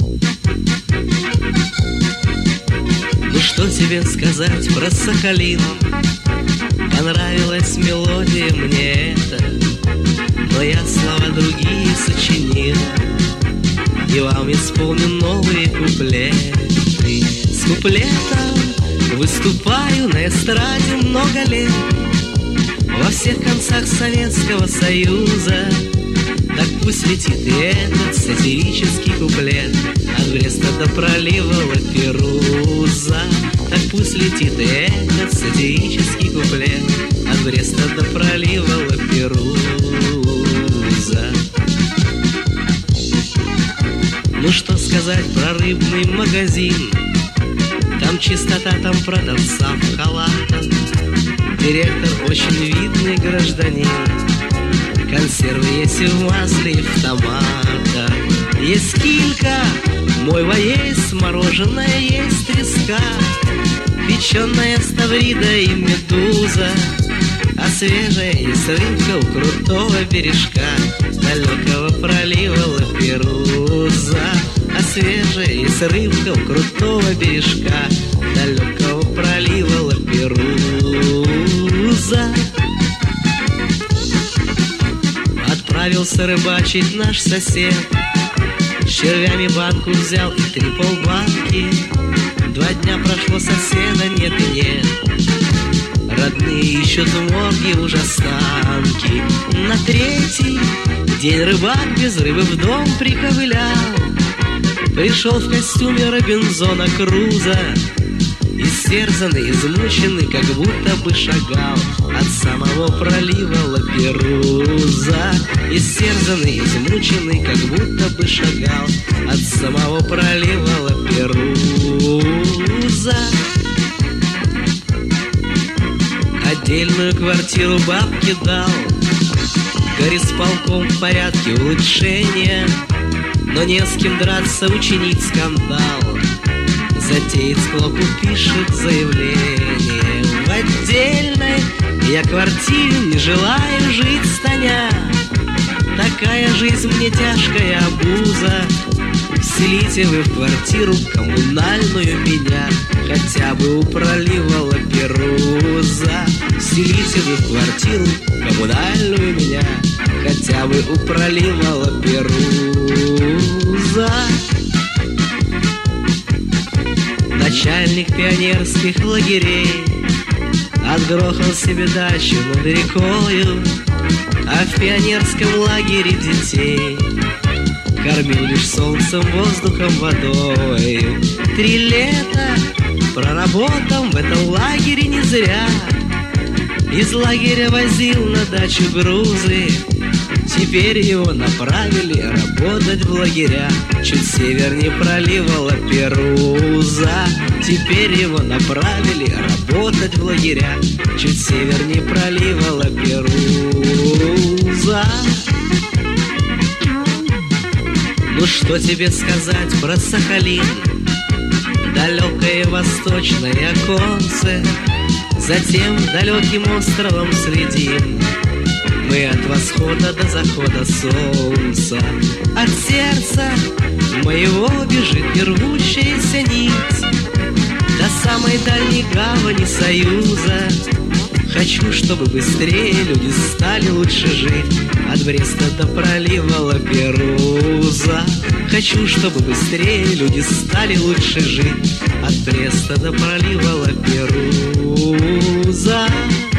Ну что тебе сказать про Сахалин? Понравилась мелодия мне эта, но я слова другие сочинил, и вам исполню новые куплеты. С куплетом выступаю на эстраде много лет, во всех концах Советского Союза. Так пусть летит и этот сатирический куплет от Бреста до пролива Лаперуза. Так пусть летит и этот сатирический куплет от Бреста до пролива Лаперуза. Ну что сказать про рыбный магазин? Там чистота, там продавца в халатах. Директор очень видный гражданин. Консервы есть и в масле, и в томатах. Есть килька, мойва есть, мороженое есть, треска, печеная ставрида и медуза. А свежая есть рыбка у крутого бережка далекого пролива Лаперуза. А свежая есть рыбка у крутого бережка далекого пролива Лаперуза. Отправился рыбачить наш сосед, с червями банку взял и 3 полбанки. 2 дня прошло, соседа нет и нет. Родные ищут в морге уже останки. На 3-й день рыбак без рыбы в дом приковылял. Пришел в костюме Робинзона Круза, истерзанный, измученный, как будто бы шагал от самого пролива Лаперуза. Истерзанный, измученный, как будто бы шагал от самого пролива Лаперуза. Отдельную квартиру бабке дал, горисполком в порядке улучшения, но не с кем драться, учинить скандал. Затеет склоку, пишет заявление: в отдельной я квартире не желаю жить, Таня. Такая жизнь мне тяжкая обуза. Вселите вы в квартиру коммунальную меня, хотя бы у пролива Лаперуза. Вселите вы в квартиру коммунальную меня, хотя бы у пролива Лаперуза. Начальник пионерских лагерей отгрохал себе дачу над рекою, а в пионерском лагере детей кормил лишь солнцем, воздухом, водой. 3 лета проработал в этом лагере не зря. Из лагеря возил на дачу грузы. Теперь его направили работать в лагеря чуть севернее пролива Лаперуза. Теперь его направили работать в лагеря чуть севернее пролива Лаперуза. Ну что тебе сказать про Сахалин? Далекое восточное оконце за тем далеким островом следим. Мы от восхода до захода солнца. От сердца моего бежит нервущаяся нить до самой дальней гавани Союза. Хочу, чтобы быстрее люди стали лучше жить от Бреста до пролива Лаперуза. Хочу, чтобы быстрее люди стали лучше жить от Бреста до пролива Лаперуза.